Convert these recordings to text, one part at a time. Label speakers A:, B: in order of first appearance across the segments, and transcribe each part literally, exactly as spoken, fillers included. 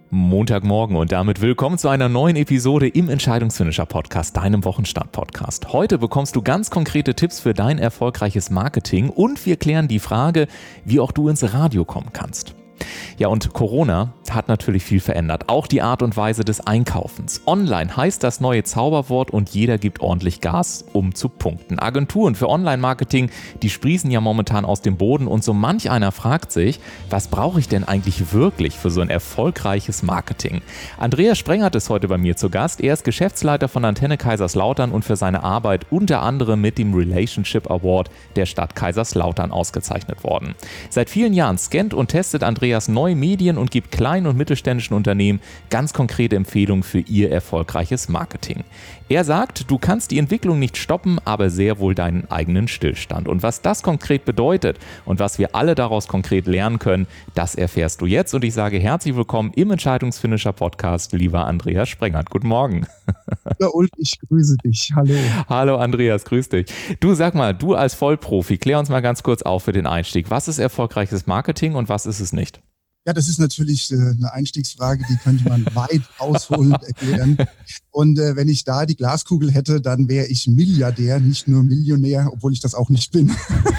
A: Montagmorgen und damit willkommen zu einer neuen Episode im Entscheidungsfinisher Podcast, deinem Wochenstart-Podcast. Heute bekommst du ganz konkrete Tipps für dein erfolgreiches Marketing und wir klären die Frage, wie auch du ins Radio kommen kannst. Ja, und Corona hat natürlich viel verändert, auch die Art und Weise des Einkaufens. Online heißt das neue Zauberwort und jeder gibt ordentlich Gas, um zu punkten. Agenturen für Online-Marketing, die sprießen ja momentan aus dem Boden und so manch einer fragt sich, was brauche ich denn eigentlich wirklich für so ein erfolgreiches Marketing? Andreas Sprengert ist heute bei mir zu Gast. Er ist Geschäftsleiter von Antenne Kaiserslautern und für seine Arbeit unter anderem mit dem Relationship Award der Stadt Kaiserslautern ausgezeichnet worden. Seit vielen Jahren scannt und testet Andreas neue Medien und gibt kleinen und mittelständischen Unternehmen ganz konkrete Empfehlungen für ihr erfolgreiches Marketing. Er sagt, du kannst die Entwicklung nicht stoppen, aber sehr wohl deinen eigenen Stillstand. Und was das konkret bedeutet und was wir alle daraus konkret lernen können, das erfährst du jetzt. Und ich sage herzlich willkommen im Entscheidungsfinisher Podcast, lieber Andreas Sprengert. Guten Morgen.
B: Ja, Ulf, ich grüße dich. Hallo.
A: Hallo Andreas, grüß dich. Du, sag mal, du als Vollprofi, klär uns mal ganz kurz auf für den Einstieg. Was ist erfolgreiches Marketing und was ist es nicht?
B: Ja, das ist natürlich äh, eine Einstiegsfrage, die könnte man weit ausholend erklären. Und äh, wenn ich da die Glaskugel hätte, dann wäre ich Milliardär, nicht nur Millionär, obwohl ich das auch nicht bin.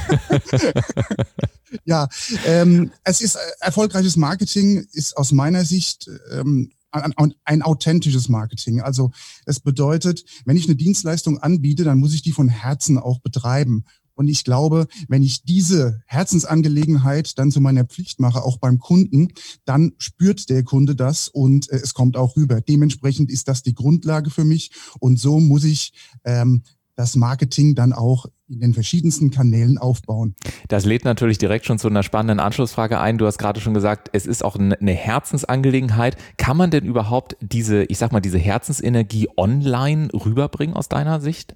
B: Ja, ähm, es ist äh, erfolgreiches Marketing ist aus meiner Sicht ähm, ein, ein authentisches Marketing. Also es bedeutet, wenn ich eine Dienstleistung anbiete, dann muss ich die von Herzen auch betreiben. Und ich glaube, wenn ich diese Herzensangelegenheit dann zu meiner Pflicht mache, auch beim Kunden, dann spürt der Kunde das und äh, es kommt auch rüber. Dementsprechend ist das die Grundlage für mich und so muss ich ähm, das Marketing dann auch in den verschiedensten Kanälen aufbauen.
A: Das lädt natürlich direkt schon zu einer spannenden Anschlussfrage ein. Du hast gerade schon gesagt, es ist auch eine Herzensangelegenheit. Kann man denn überhaupt diese, ich sag mal, diese Herzensenergie online rüberbringen aus deiner Sicht?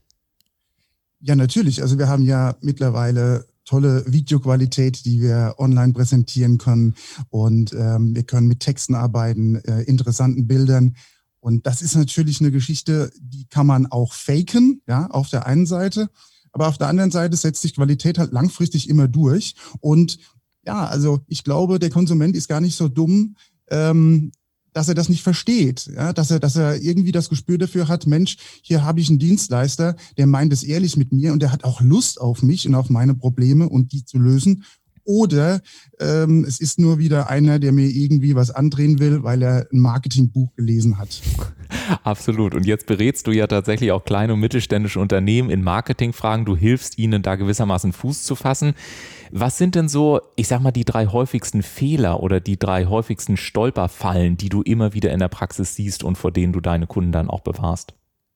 B: Ja, natürlich. Also wir haben ja mittlerweile tolle Videoqualität, die wir online präsentieren können und ähm, wir können mit Texten arbeiten, äh, interessanten Bildern und das ist natürlich eine Geschichte, die kann man auch faken, ja, auf der einen Seite, aber auf der anderen Seite setzt sich Qualität halt langfristig immer durch und ja, also ich glaube, der Konsument ist gar nicht so dumm, ähm, dass er das nicht versteht, ja, dass er, dass er irgendwie das Gespür dafür hat, Mensch, hier habe ich einen Dienstleister, der meint es ehrlich mit mir und der hat auch Lust auf mich und auf meine Probleme und die zu lösen. Oder ähm, es ist nur wieder einer, der mir irgendwie was andrehen will, weil er ein Marketingbuch gelesen hat.
A: Absolut. Und jetzt berätst du ja tatsächlich auch kleine und mittelständische Unternehmen in Marketingfragen. Du hilfst ihnen da gewissermaßen Fuß zu fassen. Was sind denn so, ich sag mal, die drei häufigsten Fehler oder die drei häufigsten Stolperfallen, die du immer wieder in der Praxis siehst und vor denen du deine Kunden dann auch bewahrst?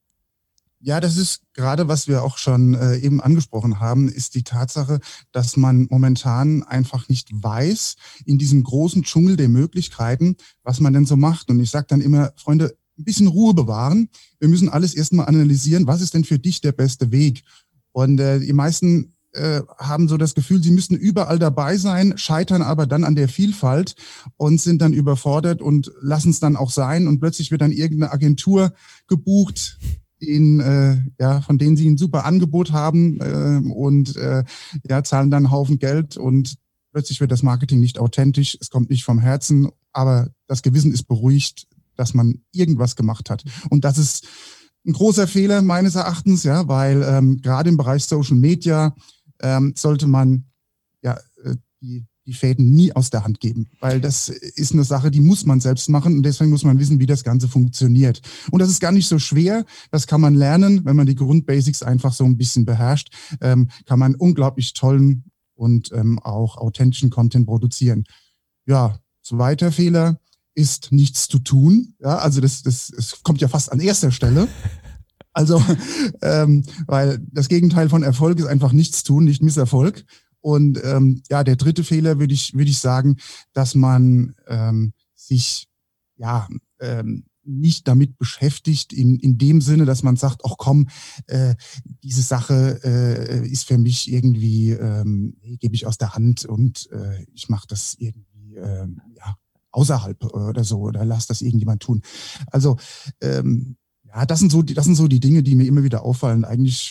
B: Ja, das ist gerade, was wir auch schon äh, eben angesprochen haben, ist die Tatsache, dass man momentan einfach nicht weiß, in diesem großen Dschungel der Möglichkeiten, was man denn so macht. Und ich sage dann immer, Freunde, ein bisschen Ruhe bewahren. Wir müssen alles erstmal analysieren, was ist denn für dich der beste Weg? Und äh, die meisten äh, haben so das Gefühl, sie müssten überall dabei sein, scheitern aber dann an der Vielfalt und sind dann überfordert und lassen es dann auch sein. Und plötzlich wird dann irgendeine Agentur gebucht, den, äh, ja, von denen sie ein super Angebot haben äh, und äh, ja, zahlen dann einen Haufen Geld und plötzlich wird das Marketing nicht authentisch, es kommt nicht vom Herzen, aber das Gewissen ist beruhigt, dass man irgendwas gemacht hat. Und das ist ein großer Fehler meines Erachtens, ja, weil ähm, gerade im Bereich Social Media ähm, sollte man ja äh, die die Fäden nie aus der Hand geben, weil das ist eine Sache, die muss man selbst machen und deswegen muss man wissen, wie das Ganze funktioniert. Und das ist gar nicht so schwer, das kann man lernen, wenn man die Grundbasics einfach so ein bisschen beherrscht, ähm, kann man unglaublich tollen und ähm, auch authentischen Content produzieren. Ja, zweiter Fehler ist nichts zu tun, ja, also das, das, das kommt ja fast an erster Stelle. Also, ähm, weil das Gegenteil von Erfolg ist einfach nichts tun, nicht Misserfolg. Und ähm, ja, der dritte Fehler würde ich würde ich sagen, dass man ähm, sich ja ähm, nicht damit beschäftigt in in dem Sinne, dass man sagt, ach komm, äh, diese Sache äh, ist für mich irgendwie ähm, gebe ich aus der Hand und äh, ich mache das irgendwie äh, ja außerhalb oder so oder lass das irgendjemand tun. Also ähm, ja, das sind so die das sind so die Dinge, die mir immer wieder auffallen. Eigentlich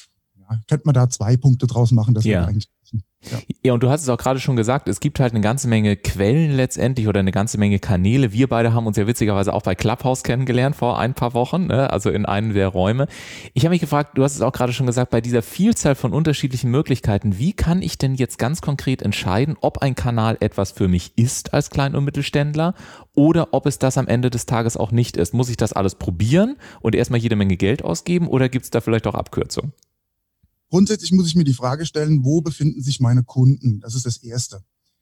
B: ja, könnte man da zwei Punkte draus machen, das
A: ja.
B: wäre eigentlich.
A: Ja. ja, und du hast es auch gerade schon gesagt, es gibt halt eine ganze Menge Quellen letztendlich oder eine ganze Menge Kanäle. Wir beide haben uns ja witzigerweise auch bei Clubhouse kennengelernt vor ein paar Wochen, ne? Also in einem der Räume. Ich habe mich gefragt, du hast es auch gerade schon gesagt, bei dieser Vielzahl von unterschiedlichen Möglichkeiten, wie kann ich denn jetzt ganz konkret entscheiden, ob ein Kanal etwas für mich ist als Klein- und Mittelständler oder ob es das am Ende des Tages auch nicht ist? Muss ich das alles probieren und erstmal jede Menge Geld ausgeben oder gibt es da vielleicht auch Abkürzungen?
B: Grundsätzlich muss ich mir die Frage stellen, wo befinden sich meine Kunden? Das ist das Erste.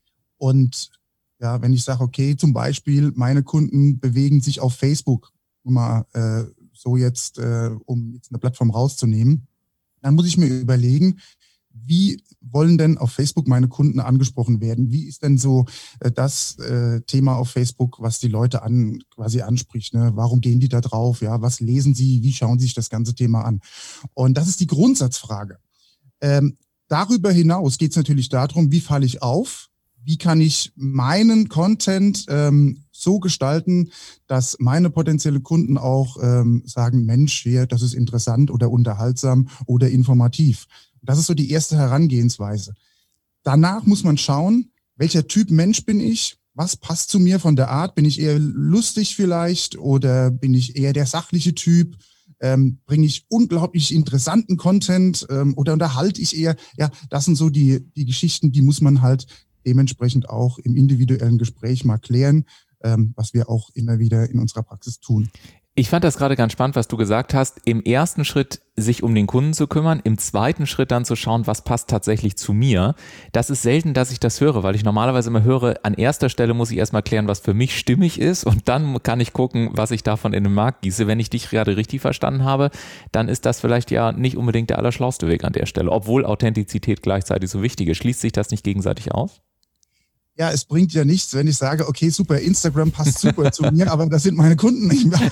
B: Und ja, wenn ich sage, okay, zum Beispiel, meine Kunden bewegen sich auf Facebook, um mal äh, so jetzt, äh, um jetzt eine Plattform rauszunehmen, dann muss ich mir überlegen, wie wollen denn auf Facebook meine Kunden angesprochen werden? Wie ist denn so äh, das äh, Thema auf Facebook, was die Leute an quasi anspricht? Ne? Warum gehen die da drauf? Ja, was lesen sie? Wie schauen sie sich das ganze Thema an? Und das ist die Grundsatzfrage. Ähm, darüber hinaus geht es natürlich darum, wie falle ich auf? Wie kann ich meinen Content ähm, so gestalten, dass meine potenzielle Kunden auch ähm, sagen, Mensch, hier, das ist interessant oder unterhaltsam oder informativ. Das ist so die erste Herangehensweise. Danach muss man schauen, welcher Typ Mensch bin ich? Was passt zu mir von der Art? Bin ich eher lustig vielleicht oder bin ich eher der sachliche Typ? Ähm, bringe ich unglaublich interessanten Content ähm, oder unterhalte ich eher? Ja, das sind so die, die Geschichten, die muss man halt dementsprechend auch im individuellen Gespräch mal klären, ähm, was wir auch immer wieder in unserer Praxis tun.
A: Ich fand das gerade ganz spannend, was du gesagt hast. Im ersten Schritt sich um den Kunden zu kümmern, im zweiten Schritt dann zu schauen, was passt tatsächlich zu mir. Das ist selten, dass ich das höre, weil ich normalerweise immer höre, an erster Stelle muss ich erstmal klären, was für mich stimmig ist und dann kann ich gucken, was ich davon in den Markt gieße. Wenn ich dich gerade richtig verstanden habe, dann ist das vielleicht ja nicht unbedingt der allerschlauste Weg an der Stelle, obwohl Authentizität gleichzeitig so wichtig ist. Schließt sich das nicht gegenseitig aus?
B: Ja, es bringt ja nichts, wenn ich sage, okay, super, Instagram passt super zu mir, aber das sind meine Kunden nicht mehr.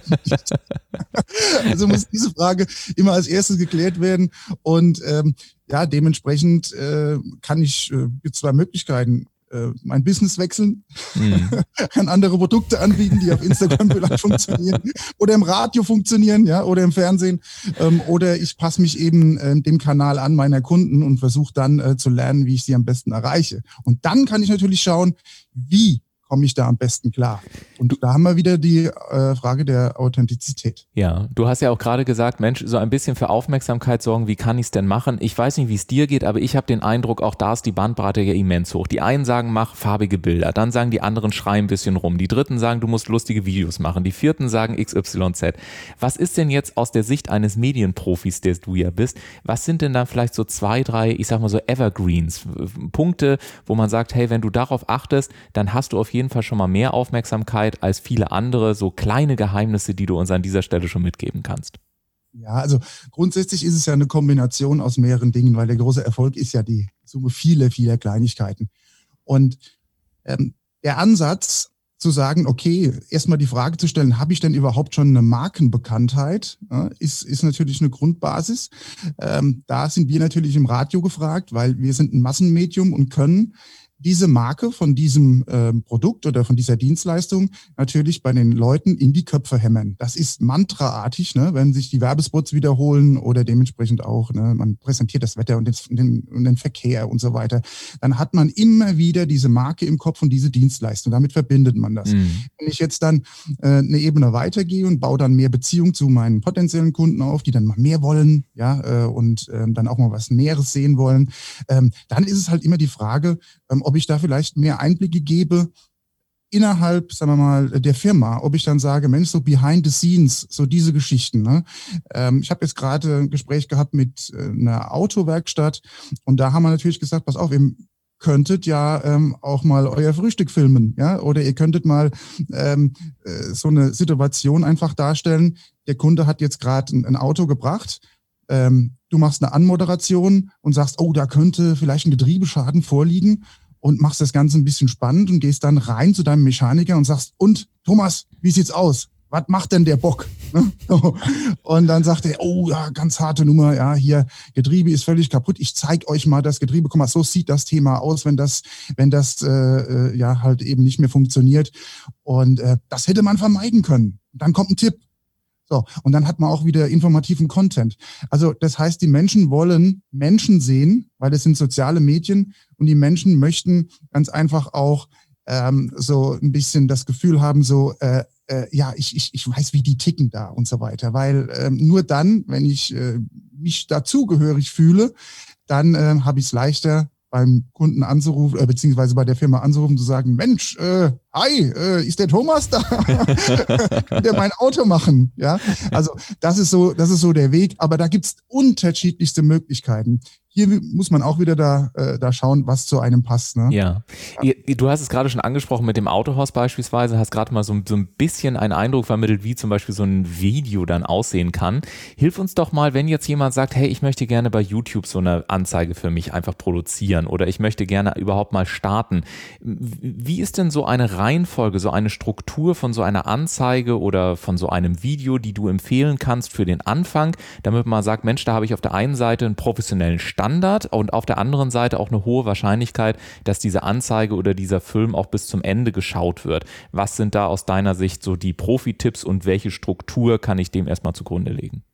B: Also muss diese Frage immer als erstes geklärt werden. Und ähm, ja, dementsprechend äh, kann ich, äh, gibt zwei Möglichkeiten. Äh, mein Business wechseln, mhm. kann andere Produkte anbieten, die auf Instagram vielleicht funktionieren oder im Radio funktionieren, ja, oder im Fernsehen. Ähm, oder ich passe mich eben äh, dem Kanal an meiner Kunden und versuche dann äh, zu lernen, wie ich sie am besten erreiche. Und dann kann ich natürlich schauen, wie komme ich da am besten klar. Und da haben wir wieder die äh, Frage der Authentizität.
A: Ja, du hast ja auch gerade gesagt, Mensch, so ein bisschen für Aufmerksamkeit sorgen, wie kann ich es denn machen? Ich weiß nicht, wie es dir geht, aber ich habe den Eindruck, auch da ist die Bandbreite ja immens hoch. Die einen sagen, mach farbige Bilder, dann sagen die anderen, schrei ein bisschen rum. Die dritten sagen, du musst lustige Videos machen. Die vierten sagen X Y Z. Was ist denn jetzt aus der Sicht eines Medienprofis, der du ja bist, was sind denn dann vielleicht so zwei, drei, ich sag mal so Evergreens, Punkte, wo man sagt, hey, wenn du darauf achtest, dann hast du auf jeden Fall schon mal mehr Aufmerksamkeit als viele andere, so kleine Geheimnisse, die du uns an dieser Stelle schon mitgeben kannst.
B: Ja, also grundsätzlich ist es ja eine Kombination aus mehreren Dingen, weil der große Erfolg ist ja die Summe vieler, vieler Kleinigkeiten. Und ähm, der Ansatz zu sagen, okay, erstmal die Frage zu stellen, habe ich denn überhaupt schon eine Markenbekanntheit, ja, ist, ist natürlich eine Grundbasis. Ähm, da sind wir natürlich im Radio gefragt, weil wir sind ein Massenmedium und können diese Marke von diesem äh, Produkt oder von dieser Dienstleistung natürlich bei den Leuten in die Köpfe hämmern. Das ist mantraartig, ne, wenn sich die Werbespots wiederholen oder dementsprechend auch, ne, man präsentiert das Wetter und den, den, und den Verkehr und so weiter. Dann hat man immer wieder diese Marke im Kopf und diese Dienstleistung. Damit verbindet man das. Mhm. Wenn ich jetzt dann äh, eine Ebene weitergehe und baue dann mehr Beziehung zu meinen potenziellen Kunden auf, die dann mal mehr wollen, ja, äh, und äh, dann auch mal was Näheres sehen wollen, ähm, dann ist es halt immer die Frage, ähm, ob ich da vielleicht mehr Einblicke gebe innerhalb, sagen wir mal, der Firma, ob ich dann sage, Mensch, so behind the scenes, so diese Geschichten. Ne? Ähm, ich habe jetzt gerade ein Gespräch gehabt mit äh, einer Autowerkstatt und da haben wir natürlich gesagt, pass auf, ihr könntet ja ähm, auch mal euer Frühstück filmen, ja, oder ihr könntet mal ähm, äh, so eine Situation einfach darstellen, der Kunde hat jetzt gerade ein, ein Auto gebracht, ähm, du machst eine Anmoderation und sagst, oh, da könnte vielleicht ein Getriebeschaden vorliegen, und machst das Ganze ein bisschen spannend und gehst dann rein zu deinem Mechaniker und sagst, und Thomas, wie sieht's aus? Was macht denn der Bock? Und dann sagt er, oh ja, ganz harte Nummer, ja, hier, Getriebe ist völlig kaputt. Ich zeige euch mal das Getriebe. Guck mal, so sieht das Thema aus, wenn das, wenn das äh, ja halt eben nicht mehr funktioniert. Und äh, das hätte man vermeiden können. Dann kommt ein Tipp. So, und dann hat man auch wieder informativen Content. Also das heißt, die Menschen wollen Menschen sehen, weil das sind soziale Medien und die Menschen möchten ganz einfach auch ähm, so ein bisschen das Gefühl haben, so äh, äh, ja, ich, ich, ich weiß, wie die ticken da und so weiter. Weil ähm, nur dann, wenn ich äh, mich dazugehörig fühle, dann äh, habe ich es leichter, beim Kunden anzurufen, äh, beziehungsweise bei der Firma anzurufen, zu sagen, Mensch, äh, hi, äh, ist der Thomas da? Kann der mein Auto machen? Ja, also das ist so, das ist so der Weg, aber da gibt's unterschiedlichste Möglichkeiten. Hier muss man auch wieder da, äh, da schauen, was zu einem passt. Ne?
A: Ja. ja, du hast es gerade schon angesprochen mit dem Autohaus beispielsweise, hast gerade mal so, so ein bisschen einen Eindruck vermittelt, wie zum Beispiel so ein Video dann aussehen kann. Hilf uns doch mal, wenn jetzt jemand sagt, hey, ich möchte gerne bei YouTube so eine Anzeige für mich einfach produzieren oder ich möchte gerne überhaupt mal starten. Wie ist denn so eine Reihenfolge, so eine Struktur von so einer Anzeige oder von so einem Video, die du empfehlen kannst für den Anfang, damit man sagt, Mensch, da habe ich auf der einen Seite einen professionellen Start Standard und auf der anderen Seite auch eine hohe Wahrscheinlichkeit, dass diese Anzeige oder dieser Film auch bis zum Ende geschaut wird. Was sind da aus deiner Sicht so die Profi-Tipps und welche Struktur kann ich dem erstmal zugrunde legen?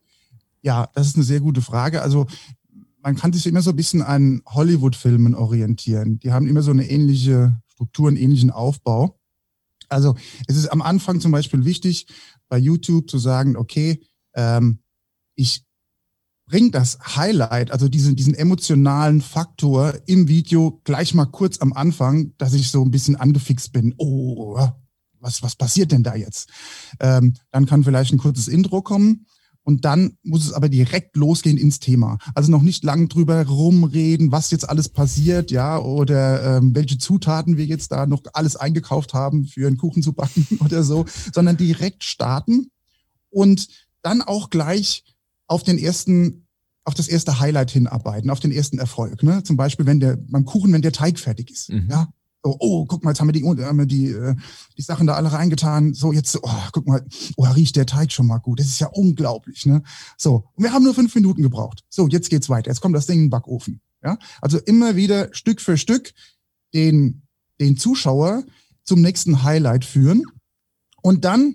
B: Ja, das ist eine sehr gute Frage. Also man kann sich immer so ein bisschen an Hollywood-Filmen orientieren. Die haben immer so eine ähnliche Struktur, einen ähnlichen Aufbau. Also es ist am Anfang zum Beispiel wichtig, bei YouTube zu sagen, okay, ähm, ich bringt das Highlight, also diesen, diesen emotionalen Faktor im Video gleich mal kurz am Anfang, dass ich so ein bisschen angefixt bin. Oh, was, was passiert denn da jetzt? Ähm, dann kann vielleicht ein kurzes Intro kommen und dann muss es aber direkt losgehen ins Thema. Also noch nicht lang drüber rumreden, was jetzt alles passiert, ja, oder ähm, welche Zutaten wir jetzt da noch alles eingekauft haben für einen Kuchen zu backen oder so, sondern direkt starten und dann auch gleich auf den ersten, auf das erste Highlight hinarbeiten, auf den ersten Erfolg. Ne? Zum Beispiel, wenn der beim Kuchen, wenn der Teig fertig ist. Mhm. Ja, so, oh, guck mal, jetzt haben wir die, haben wir die, die Sachen da alle reingetan. So, jetzt, oh, guck mal, oh, riecht der Teig schon mal gut. Das ist ja unglaublich. Ne? So, und wir haben nur fünf Minuten gebraucht. So, jetzt geht's weiter. Jetzt kommt das Ding in den Backofen. Ja, also immer wieder Stück für Stück den den Zuschauer zum nächsten Highlight führen und dann,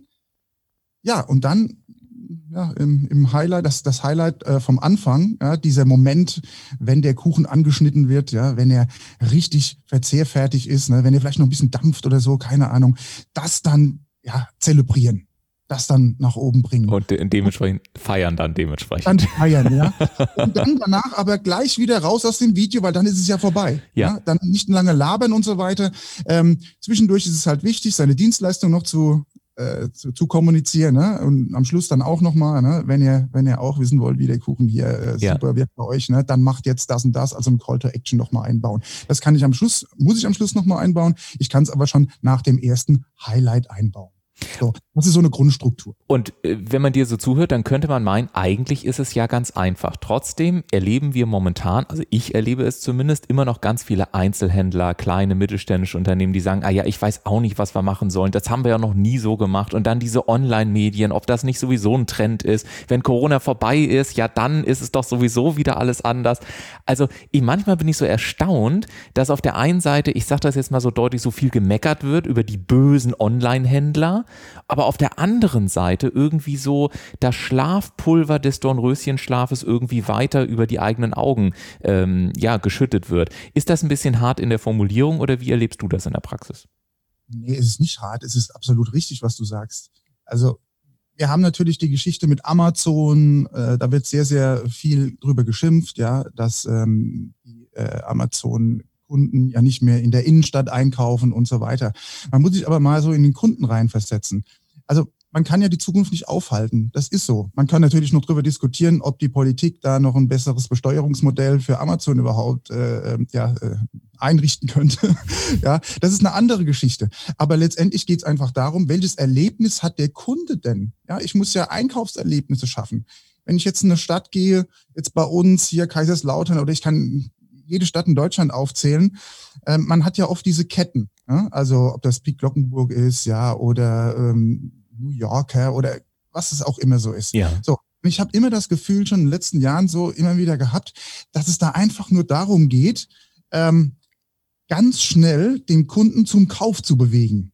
B: ja, und dann Ja, im, im Highlight, das, das Highlight äh, vom Anfang, ja, dieser Moment, wenn der Kuchen angeschnitten wird, ja, wenn er richtig verzehrfertig ist, ne, wenn er vielleicht noch ein bisschen dampft oder so, keine Ahnung, das dann ja zelebrieren, das dann nach oben bringen.
A: Und de- dementsprechend feiern dann dementsprechend.
B: Dann feiern, ja. Und dann danach aber gleich wieder raus aus dem Video, weil dann ist es ja vorbei. Ja. Ja? Dann nicht lange labern und so weiter. Ähm, zwischendurch ist es halt wichtig, seine Dienstleistung noch zu Äh, zu, zu kommunizieren, ne? Und am Schluss dann auch nochmal, ne? wenn ihr wenn ihr auch wissen wollt, wie der Kuchen hier äh, super ja. wirkt bei euch, ne? Dann macht jetzt das und das, also ein Call to Action nochmal einbauen. Das kann ich am Schluss, muss ich am Schluss nochmal einbauen. Ich kann es aber schon nach dem ersten Highlight einbauen. So, das ist so eine Grundstruktur.
A: Und äh, wenn man dir so zuhört, dann könnte man meinen, eigentlich ist es ja ganz einfach. Trotzdem erleben wir momentan, also ich erlebe es zumindest, immer noch ganz viele Einzelhändler, kleine mittelständische Unternehmen, die sagen, ah ja, ich weiß auch nicht, was wir machen sollen. Das haben wir ja noch nie so gemacht. Und dann diese Online-Medien, ob das nicht sowieso ein Trend ist. Wenn Corona vorbei ist, ja, dann ist es doch sowieso wieder alles anders. Also ich, manchmal bin ich so erstaunt, dass auf der einen Seite, ich sage das jetzt mal so deutlich, so viel gemeckert wird über die bösen Online-Händler, aber auf der anderen Seite irgendwie so das Schlafpulver des Dornröschenschlafes irgendwie weiter über die eigenen Augen ähm, ja, geschüttet wird. Ist das ein bisschen hart in der Formulierung oder wie erlebst du das in der Praxis?
B: Nee, es ist nicht hart, es ist absolut richtig, was du sagst. Also wir haben natürlich die Geschichte mit Amazon, äh, da wird sehr, sehr viel drüber geschimpft, ja, dass ähm, die äh, Amazon Kunden ja nicht mehr in der Innenstadt einkaufen und so weiter. Man muss sich aber mal so in den Kunden reinversetzen. Also man kann ja die Zukunft nicht aufhalten. Das ist so. Man kann natürlich noch darüber diskutieren, ob die Politik da noch ein besseres Besteuerungsmodell für Amazon überhaupt äh, ja, äh, einrichten könnte. Ja, das ist eine andere Geschichte. Aber letztendlich geht es einfach darum, welches Erlebnis hat der Kunde denn? Ja, ich muss ja Einkaufserlebnisse schaffen. Wenn ich jetzt in eine Stadt gehe, jetzt bei uns hier Kaiserslautern, oder ich kann jede Stadt in Deutschland aufzählen, ähm, man hat ja oft diese Ketten, ja? Also ob das Piet Glockenburg ist, ja, oder ähm, New Yorker oder was es auch immer so ist.
A: Ja.
B: So, und ich habe immer das Gefühl, schon in den letzten Jahren so immer wieder gehabt, dass es da einfach nur darum geht, ähm, ganz schnell den Kunden zum Kauf zu bewegen.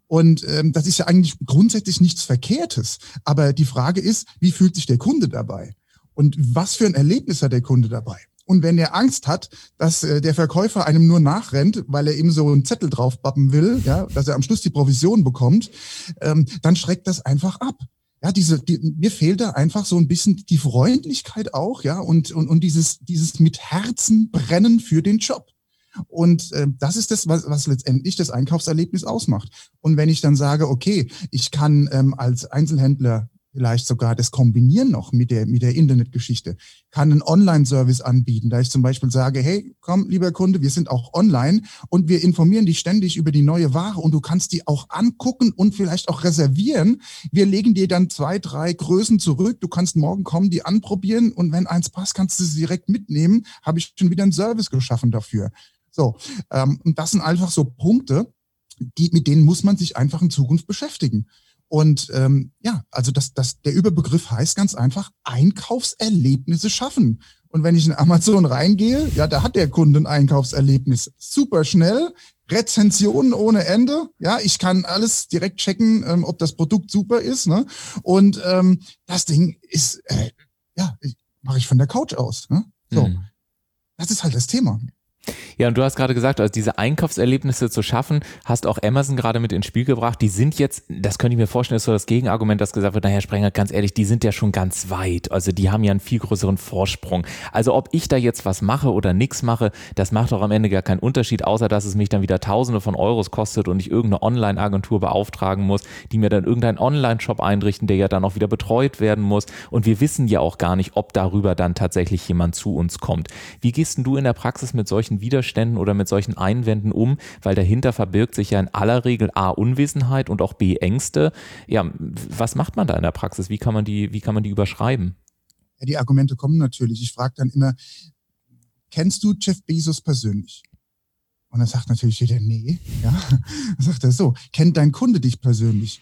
B: Und ähm, das ist ja eigentlich grundsätzlich nichts Verkehrtes. Aber die Frage ist, wie fühlt sich der Kunde dabei? Und was für ein Erlebnis hat der Kunde dabei? Und wenn er Angst hat, dass äh, der Verkäufer einem nur nachrennt, weil er ihm so einen Zettel draufpappen will, ja, dass er am Schluss die Provision bekommt, ähm, dann schreckt das einfach ab. Ja, diese, die, mir fehlt da einfach so ein bisschen die Freundlichkeit auch, ja, und und und dieses dieses mit Herzen brennen für den Job. Und äh, das ist das, was, was letztendlich das Einkaufserlebnis ausmacht. Und wenn ich dann sage, okay, ich kann ähm, als Einzelhändler vielleicht sogar das kombinieren noch mit der mit der Internetgeschichte, kann einen Online-Service anbieten, da ich zum Beispiel sage, hey, komm, lieber Kunde, wir sind auch online und wir informieren dich ständig über die neue Ware und du kannst die auch angucken und vielleicht auch reservieren. Wir legen dir dann zwei, drei Größen zurück, du kannst morgen kommen, die anprobieren und wenn eins passt, kannst du sie direkt mitnehmen, habe ich schon wieder einen Service geschaffen dafür. So, ähm, und das sind einfach so Punkte, die, mit denen muss man sich einfach in Zukunft beschäftigen. Und ähm, ja, also das, das, der Überbegriff heißt ganz einfach Einkaufserlebnisse schaffen. Und wenn ich in Amazon reingehe, ja, da hat der Kunde ein Einkaufserlebnis. Super schnell, Rezensionen ohne Ende. Ja, ich kann alles direkt checken, ähm, ob das Produkt super ist. Ne? Und ähm, das Ding ist, äh, ja, mache ich von der Couch aus. Ne? So, mhm. Das ist halt das Thema.
A: Ja, und du hast gerade gesagt, also diese Einkaufserlebnisse zu schaffen, hast auch Amazon gerade mit ins Spiel gebracht. Die sind jetzt, das könnte ich mir vorstellen, ist so das Gegenargument, das gesagt wird, naja, Sprenger, ganz ehrlich, die sind ja schon ganz weit. Also die haben ja einen viel größeren Vorsprung. Also ob ich da jetzt was mache oder nichts mache, das macht doch am Ende gar keinen Unterschied, außer dass es mich dann wieder Tausende von Euros kostet und ich irgendeine Online-Agentur beauftragen muss, die mir dann irgendeinen Online-Shop einrichten, der ja dann auch wieder betreut werden muss. Und wir wissen ja auch gar nicht, ob darüber dann tatsächlich jemand zu uns kommt. Wie gehst denn du in der Praxis mit solchen Widerständen oder mit solchen Einwänden um, weil dahinter verbirgt sich ja in aller Regel A, Unwissenheit und auch B, Ängste. Ja, was macht man da in der Praxis? Wie kann man die, wie kann man die überschreiben?
B: Ja, die Argumente kommen natürlich. Ich frage dann immer, kennst du Jeff Bezos persönlich? Und dann sagt natürlich jeder, nee. Ja, dann sagt er so, kennt dein Kunde dich persönlich?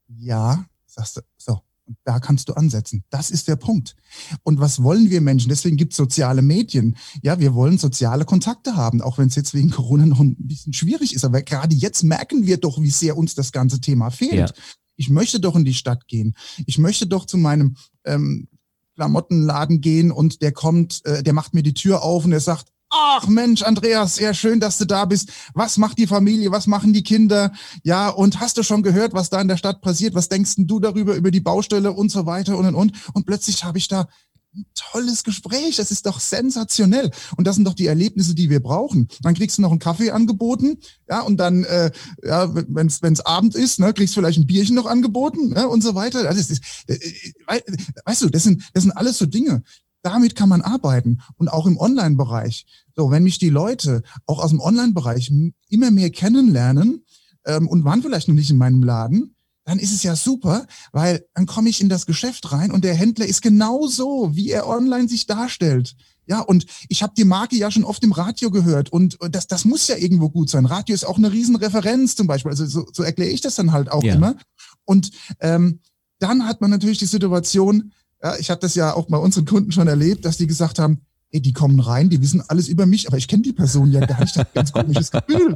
B: Ja, sagst du, so. Und da kannst du ansetzen. Das ist der Punkt. Und was wollen wir Menschen? Deswegen gibt es soziale Medien. Ja, wir wollen soziale Kontakte haben, auch wenn es jetzt wegen Corona noch ein bisschen schwierig ist. Aber gerade jetzt merken wir doch, wie sehr uns das ganze Thema fehlt. Ja. Ich möchte doch in die Stadt gehen. Ich möchte doch zu meinem ähm, Klamottenladen gehen und der kommt, äh, der macht mir die Tür auf und er sagt, ach Mensch, Andreas, sehr schön, dass du da bist. Was macht die Familie? Was machen die Kinder? Ja, und hast du schon gehört, was da in der Stadt passiert? Was denkst denn du darüber, über die Baustelle und so weiter und und und? Und plötzlich habe ich da ein tolles Gespräch. Das ist doch sensationell. Und das sind doch die Erlebnisse, die wir brauchen. Dann kriegst du noch einen Kaffee angeboten, ja, und dann, äh, ja, wenn es Abend ist, ne, kriegst du vielleicht ein Bierchen noch angeboten, ne, und so weiter. Das ist, äh, weißt du, das sind, das sind alles so Dinge. Damit kann man arbeiten und auch im Online-Bereich. So, wenn mich die Leute auch aus dem Online-Bereich immer mehr kennenlernen ähm, und waren vielleicht noch nicht in meinem Laden, dann ist es ja super, weil dann komme ich in das Geschäft rein und der Händler ist genauso, wie er online sich darstellt. Ja, und ich habe die Marke ja schon oft im Radio gehört und das, das muss ja irgendwo gut sein. Radio ist auch eine Riesenreferenz zum Beispiel. Also so, so erkläre ich das dann halt auch ja. immer. Und ähm, dann hat man natürlich die Situation, ja, ich habe das ja auch bei unseren Kunden schon erlebt, dass die gesagt haben, ey, die kommen rein, die wissen alles über mich, aber ich kenne die Person ja gar nicht, das ist ein ganz komisches Gefühl.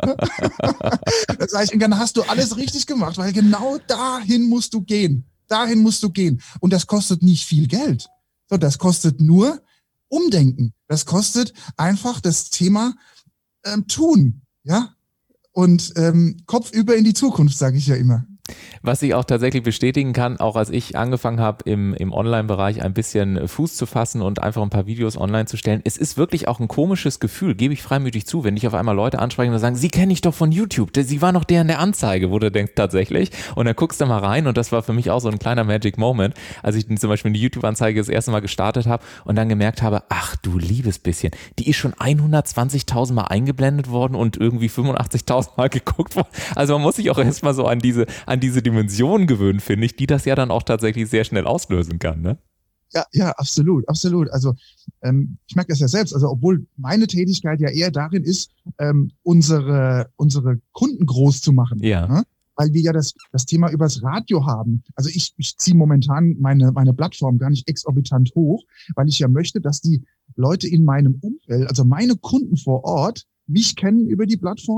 B: Das heißt, dann hast du alles richtig gemacht, weil genau dahin musst du gehen. Dahin musst du gehen. Und das kostet nicht viel Geld. So, das kostet nur Umdenken. Das kostet einfach das Thema ähm, tun, ja, und ähm, Kopf über in die Zukunft, sage ich ja immer.
A: Was ich auch tatsächlich bestätigen kann, auch als ich angefangen habe, im, im Online-Bereich ein bisschen Fuß zu fassen und einfach ein paar Videos online zu stellen, es ist wirklich auch ein komisches Gefühl, gebe ich freimütig zu, wenn dich auf einmal Leute ansprechen und sagen, sie kenne ich doch von YouTube, sie war noch der in der Anzeige, wo du denkst, tatsächlich, und dann guckst du mal rein und das war für mich auch so ein kleiner Magic Moment, als ich zum Beispiel eine YouTube-Anzeige das erste Mal gestartet habe und dann gemerkt habe, ach du liebes bisschen, die ist schon hundertzwanzigtausend Mal eingeblendet worden und irgendwie fünfundachtzigtausend Mal geguckt worden, also man muss sich auch erstmal so an diese, an diese Dimension gewöhnen, finde ich, die das ja dann auch tatsächlich sehr schnell auslösen kann, ne?
B: Ja, ja, absolut, absolut. Also ähm, ich merke das ja selbst, also obwohl meine Tätigkeit ja eher darin ist, ähm, unsere unsere Kunden groß zu machen,
A: ja.
B: Ne? Weil wir ja das das Thema übers Radio haben. Also ich ich ziehe momentan meine meine Plattform gar nicht exorbitant hoch, weil ich ja möchte, dass die Leute in meinem Umfeld, also meine Kunden vor Ort, mich kennen über die Plattform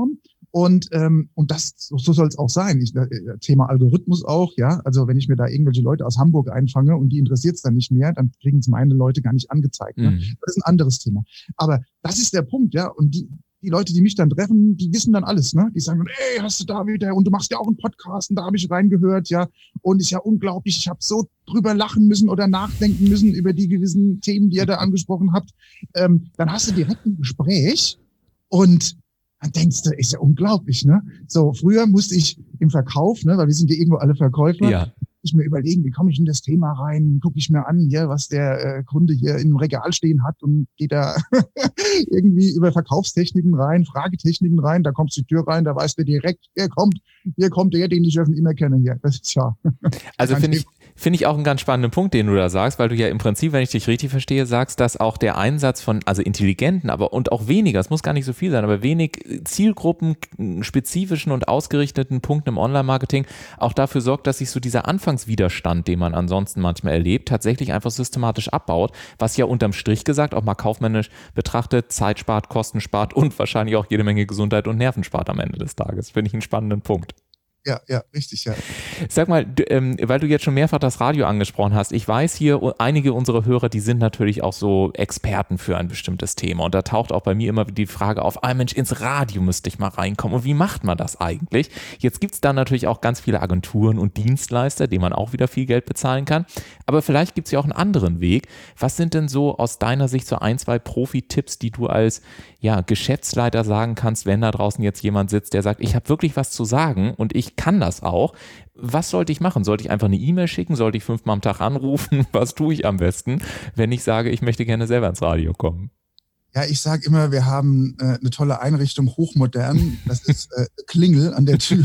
B: Und, ähm, und das, so soll es auch sein. Ich, äh, Thema Algorithmus auch, ja. Also wenn ich mir da irgendwelche Leute aus Hamburg einfange und die interessiert es dann nicht mehr, dann kriegen es meine Leute gar nicht angezeigt. Ne?
A: Mhm.
B: Das ist ein anderes Thema. Aber das ist der Punkt, ja. Und die, die Leute, die mich dann treffen, die wissen dann alles, ne? Die sagen, ey, hast du da wieder, und du machst ja auch einen Podcast, und da habe ich reingehört, ja. Und ist ja unglaublich, ich habe so drüber lachen müssen oder nachdenken müssen über die gewissen Themen, die ihr da angesprochen habt. Ähm, dann hast du direkt ein Gespräch und dann denkst du, ist ja unglaublich, ne? So, früher musste ich im Verkauf, ne, weil wir sind ja irgendwo alle Verkäufer,
A: Ja.
B: ich mir überlegen, wie komme ich in das Thema rein, gucke ich mir an, hier, was der äh, Kunde hier im Regal stehen hat und geht da irgendwie über Verkaufstechniken rein, Fragetechniken rein, da kommst du die Tür rein, da weißt du direkt, hier kommt, hier kommt der, den ich schon immer kenne hier. Das ist ja.
A: Also finde ich, finde ich auch einen ganz spannenden Punkt, den du da sagst, weil du ja im Prinzip, wenn ich dich richtig verstehe, sagst, dass auch der Einsatz von, also intelligenten, aber und auch weniger, es muss gar nicht so viel sein, aber wenig zielgruppenspezifischen und ausgerichteten Punkten im Online-Marketing auch dafür sorgt, dass sich so dieser Anfangswiderstand, den man ansonsten manchmal erlebt, tatsächlich einfach systematisch abbaut, was ja unterm Strich gesagt, auch mal kaufmännisch betrachtet, Zeit spart, Kosten spart und wahrscheinlich auch jede Menge Gesundheit und Nerven spart am Ende des Tages. Finde ich einen spannenden Punkt.
B: Ja, ja, richtig, ja.
A: Sag mal, du, ähm, weil du jetzt schon mehrfach das Radio angesprochen hast, ich weiß hier, einige unserer Hörer, die sind natürlich auch so Experten für ein bestimmtes Thema und da taucht auch bei mir immer die Frage auf, ah Mensch, ins Radio müsste ich mal reinkommen und wie macht man das eigentlich? Jetzt gibt es da natürlich auch ganz viele Agenturen und Dienstleister, denen man auch wieder viel Geld bezahlen kann, aber vielleicht gibt es ja auch einen anderen Weg. Was sind denn so aus deiner Sicht so ein, zwei Profi-Tipps, die du als ja, Geschäftsleiter sagen kannst, wenn da draußen jetzt jemand sitzt, der sagt, ich habe wirklich was zu sagen und ich kann das auch. Was sollte ich machen? Sollte ich einfach eine E-Mail schicken? Sollte ich fünfmal am Tag anrufen? Was tue ich am besten, wenn ich sage, ich möchte gerne selber ins Radio kommen?
B: Ja, ich sage immer, wir haben äh, eine tolle Einrichtung, hochmodern. Das ist äh, Klingel an der Tür.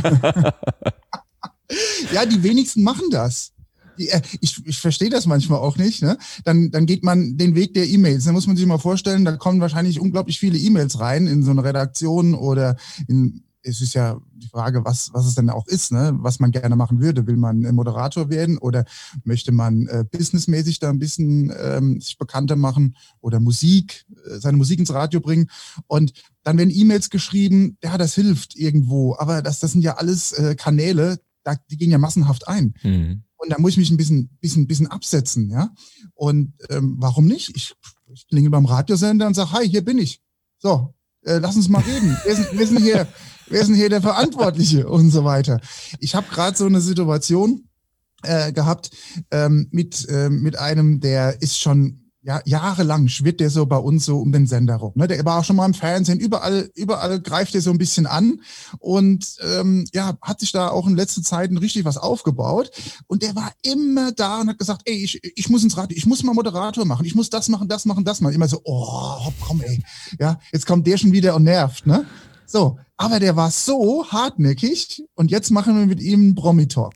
B: Ja, die wenigsten machen das. Die, äh, ich ich verstehe das manchmal auch nicht. Ne? Dann, dann geht man den Weg der E-Mails. Da muss man sich mal vorstellen, da kommen wahrscheinlich unglaublich viele E-Mails rein in so eine Redaktion oder in es ist ja die Frage, was, was es denn auch ist, ne? Was man gerne machen würde. Will man Moderator werden oder möchte man äh, businessmäßig da ein bisschen ähm, sich bekannter machen oder Musik, äh, seine Musik ins Radio bringen? Und dann werden E-Mails geschrieben, ja, das hilft irgendwo, aber das, das sind ja alles äh, Kanäle, da, die gehen ja massenhaft ein. Mhm. Und da muss ich mich ein bisschen, bisschen, bisschen absetzen, ja. Und ähm, warum nicht? Ich, ich klingel beim Radiosender und sage, hi, hier bin ich. So, äh, lass uns mal reden. Wir sind, wir sind hier. Wer ist denn hier der Verantwortliche und so weiter? Ich habe gerade so eine Situation äh, gehabt ähm, mit äh, mit einem, der ist schon ja jahrelang schwirrt der so bei uns so um den Sender rum. Ne? Der war auch schon mal im Fernsehen, überall überall greift der so ein bisschen an und ähm, ja hat sich da auch in letzter Zeit richtig was aufgebaut. Und der war immer da und hat gesagt, ey, ich ich muss ins Radio, ich muss mal Moderator machen, ich muss das machen, das machen, das machen. Immer so, oh, hopp, komm, ey, ja, jetzt kommt der schon wieder und nervt, ne? So, aber der war so hartnäckig und jetzt machen wir mit ihm einen Promi-Talk.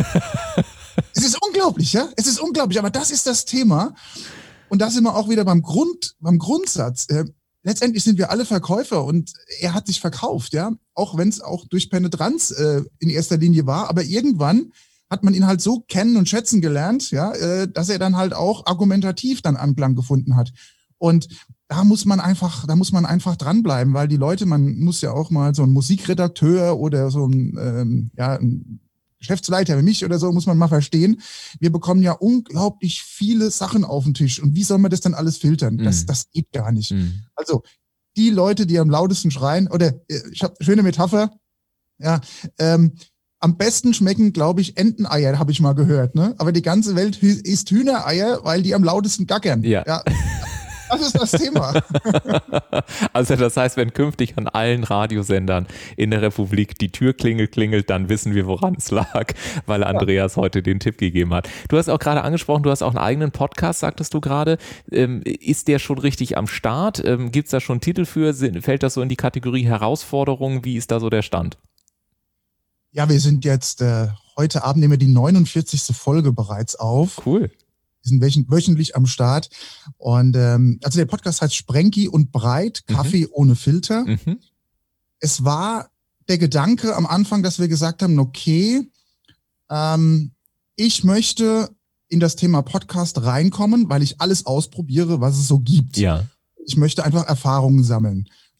B: Es ist unglaublich, ja? Es ist unglaublich, aber das ist das Thema. Und da sind wir auch wieder beim Grund, beim Grundsatz. Äh, letztendlich sind wir alle Verkäufer und er hat sich verkauft, ja? Auch wenn es auch durch Penetranz äh, in erster Linie war, aber irgendwann hat man ihn halt so kennen und schätzen gelernt, ja, äh, dass er dann halt auch argumentativ dann Anklang gefunden hat. Und da muss man einfach, da muss man einfach dranbleiben, weil die Leute, man muss ja auch mal so ein Musikredakteur oder so ein, ähm, ja, ein Geschäftsleiter wie mich oder so, muss man mal verstehen. Wir bekommen ja unglaublich viele Sachen auf den Tisch. Und wie soll man das dann alles filtern? Das, mm. das geht gar nicht. Mm. Also die Leute, die am lautesten schreien, oder ich habe schöne Metapher, ja, ähm, am besten schmecken, glaube ich, Enteneier, habe ich mal gehört, ne? Aber die ganze Welt isst Hühnereier, weil die am lautesten gackern.
A: Ja.
B: ja. Das ist das Thema.
A: Also das heißt, wenn künftig an allen Radiosendern in der Republik die Türklingel klingelt, dann wissen wir, woran es lag, weil Andreas ja. heute den Tipp gegeben hat. Du hast auch gerade angesprochen, du hast auch einen eigenen Podcast, sagtest du gerade. Ähm, ist der schon richtig am Start? Ähm, gibt es da schon einen Titel für? Fällt das so in die Kategorie Herausforderungen? Wie ist da so der Stand?
B: Ja, wir sind jetzt, äh, heute Abend nehmen wir die neunundvierzigste Folge bereits auf.
A: Cool.
B: Wir sind wöchentlich am Start. Und ähm, also der Podcast heißt Sprenki und Breit, Kaffee mhm. ohne Filter. Mhm. Es war der Gedanke am Anfang, dass wir gesagt haben, okay, ähm, ich möchte in das Thema Podcast reinkommen, weil ich alles ausprobiere, was es so gibt.
A: Ja.
B: Ich möchte einfach Erfahrungen sammeln.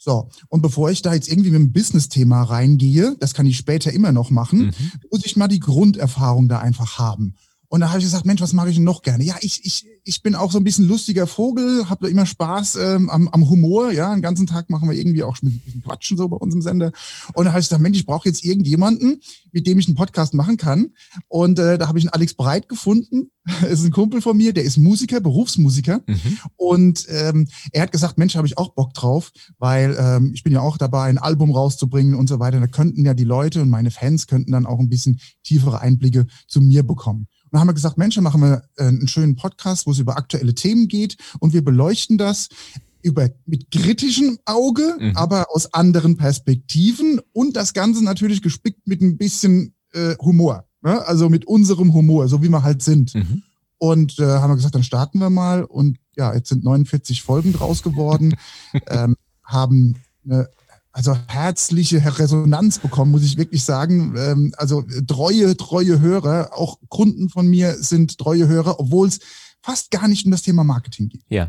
B: So, und bevor ich da jetzt irgendwie mit einem Business-Thema reingehe, das kann ich später immer noch machen, mhm. muss ich mal die Grunderfahrung da einfach haben. Und da habe ich gesagt, Mensch, was mache ich denn noch gerne? Ja, ich ich ich bin auch so ein bisschen lustiger Vogel, habe da immer Spaß ähm, am, am Humor. Ja, den ganzen Tag machen wir irgendwie auch ein bisschen Quatschen so bei uns im Sender. Und da habe ich gesagt, Mensch, ich brauche jetzt irgendjemanden, mit dem ich einen Podcast machen kann. Und äh, da habe ich einen Alex Breit gefunden. Das ist ein Kumpel von mir, der ist Musiker, Berufsmusiker. Mhm. Und ähm, er hat gesagt, Mensch, habe ich auch Bock drauf, weil ähm, ich bin ja auch dabei, ein Album rauszubringen und so weiter. Da könnten ja die Leute und meine Fans könnten dann auch ein bisschen tiefere Einblicke zu mir bekommen. Und dann haben wir gesagt, Mensch, dann machen wir äh, einen schönen Podcast, wo es über aktuelle Themen geht und wir beleuchten das über mit kritischem Auge, mhm. aber aus anderen Perspektiven und das Ganze natürlich gespickt mit ein bisschen äh, Humor, ne? Also mit unserem Humor, so wie wir halt sind. Mhm. Und äh, haben wir gesagt, dann starten wir mal und ja, jetzt sind neunundvierzig Folgen draus geworden, ähm, haben eine also herzliche Resonanz bekommen, muss ich wirklich sagen. Ähm, also treue, treue Hörer, auch Kunden von mir sind treue Hörer, obwohl es fast gar nicht um das Thema Marketing geht.
A: Ja.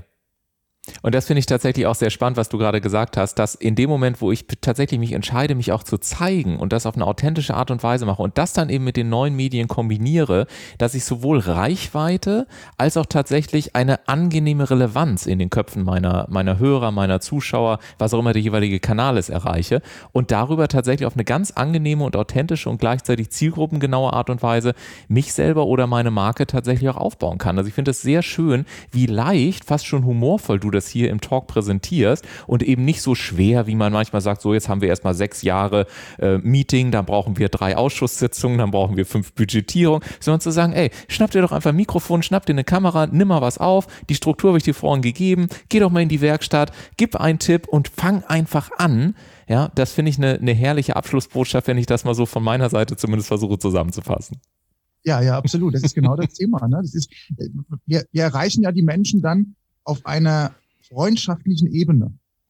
A: Und das finde ich tatsächlich auch sehr spannend, was du gerade gesagt hast, dass in dem Moment, wo ich tatsächlich mich entscheide, mich auch zu zeigen und das auf eine authentische Art und Weise mache und das dann eben mit den neuen Medien kombiniere, dass ich sowohl Reichweite als auch tatsächlich eine angenehme Relevanz in den Köpfen meiner, meiner Hörer, meiner Zuschauer, was auch immer der jeweilige Kanal ist, erreiche und darüber tatsächlich auf eine ganz angenehme und authentische und gleichzeitig zielgruppengenaue Art und Weise mich selber oder meine Marke tatsächlich auch aufbauen kann. Also ich finde es sehr schön, wie leicht, fast schon humorvoll du das hier im Talk präsentierst und eben nicht so schwer, wie man manchmal sagt, so jetzt haben wir erstmal sechs Jahre äh, Meeting, dann brauchen wir drei Ausschusssitzungen, dann brauchen wir fünf Budgetierungen, sondern zu sagen, ey, schnapp dir doch einfach ein Mikrofon, schnapp dir eine Kamera, nimm mal was auf, die Struktur habe ich dir vorhin gegeben, geh doch mal in die Werkstatt, gib einen Tipp und fang einfach an. Ja, das finde ich eine, eine herrliche Abschlussbotschaft, wenn ich das mal so von meiner Seite zumindest versuche zusammenzufassen.
B: Ja, ja, absolut. Das ist genau das Thema. Ne? Das ist, wir, wir erreichen ja die Menschen dann auf einer freundschaftlichen Ebene.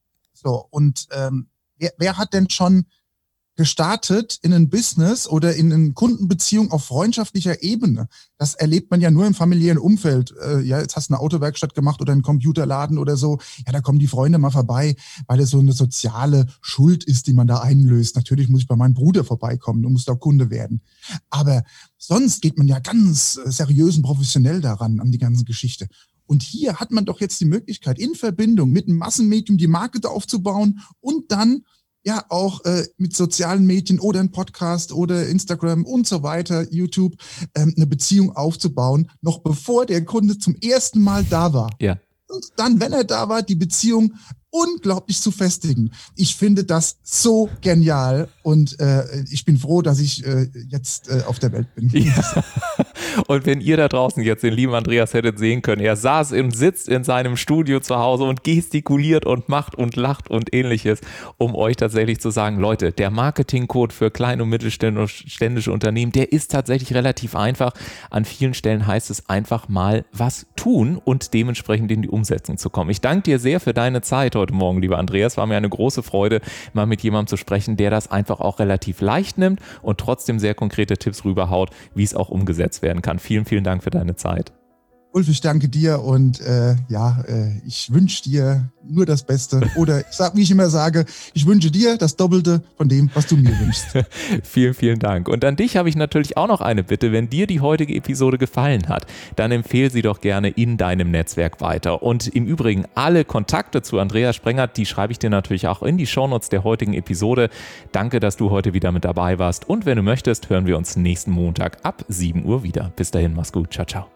B: So, und ähm, wer, wer hat denn schon gestartet in ein Business oder in eine Kundenbeziehung auf freundschaftlicher Ebene? Das erlebt man ja nur im familiären Umfeld. Äh, ja, jetzt hast du eine Autowerkstatt gemacht oder einen Computerladen oder so. Ja, da kommen die Freunde mal vorbei, weil es so eine soziale Schuld ist, die man da einlöst. Natürlich muss ich bei meinem Bruder vorbeikommen, du musst auch Kunde werden. Aber sonst geht man ja ganz seriös und professionell daran, an die ganze Geschichte. Und hier hat man doch jetzt die Möglichkeit, in Verbindung mit einem Massenmedium die Marke aufzubauen und dann ja auch äh, mit sozialen Medien oder ein Podcast oder Instagram und so weiter, YouTube, ähm, eine Beziehung aufzubauen, noch bevor der Kunde zum ersten Mal da war.
A: Ja.
B: Und dann, wenn er da war, die Beziehung unglaublich zu festigen. Ich finde das so genial und äh, ich bin froh, dass ich äh, jetzt äh, auf der Welt bin.
A: Ja. Und wenn ihr da draußen jetzt den lieben Andreas hättet sehen können, er saß und sitzt in seinem Studio zu Hause und gestikuliert und macht und lacht und ähnliches, um euch tatsächlich zu sagen, Leute, der Marketingcode für kleine und mittelständische Unternehmen, der ist tatsächlich relativ einfach. An vielen Stellen heißt es einfach mal was tun und dementsprechend in die Umsetzung zu kommen. Ich danke dir sehr für deine Zeit heute Morgen, lieber Andreas. War mir eine große Freude, mal mit jemandem zu sprechen, der das einfach auch relativ leicht nimmt und trotzdem sehr konkrete Tipps rüberhaut, wie es auch umgesetzt werden kann. Vielen, vielen Dank für deine Zeit.
B: Ulf, ich danke dir und äh, ja, äh, ich wünsche dir nur das Beste. Oder ich sag, wie ich immer sage, ich wünsche dir das Doppelte von dem, was du mir wünschst.
A: Vielen, vielen Dank. Und an dich habe ich natürlich auch noch eine Bitte. Wenn dir die heutige Episode gefallen hat, dann empfehle sie doch gerne in deinem Netzwerk weiter. Und im Übrigen alle Kontakte zu Andreas Sprengert, die schreibe ich dir natürlich auch in die Shownotes der heutigen Episode. Danke, dass du heute wieder mit dabei warst. Und wenn du möchtest, hören wir uns nächsten Montag ab sieben Uhr wieder. Bis dahin, mach's gut. Ciao, ciao.